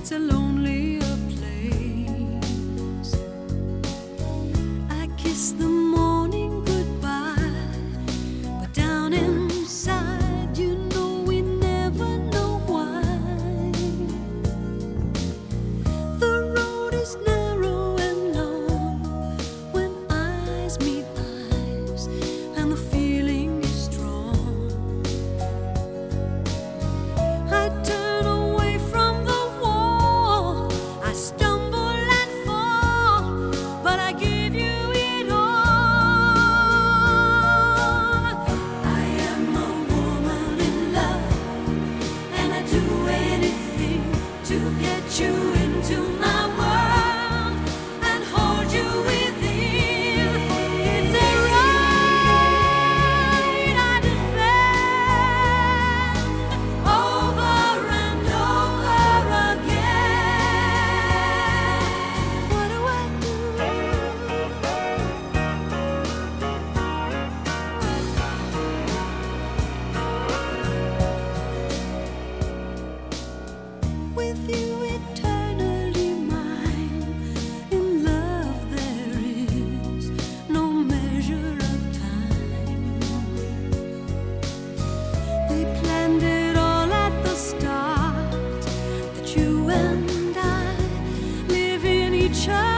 it's a lonelier place. I kiss the morning goodbye, but down inside, you know we never know why. The road is narrow and long when eyes meet eyes, and the feeling is strong. I turn away from the wall, I stumble and fall, but I give you it all. I am a woman in love, and I do anything to get you into my world and hold you within. It's a right I defend over and over again. What do I do? With you eternally mine, in love there is no measure of time. They planned it all at the start, that you and I live in each other.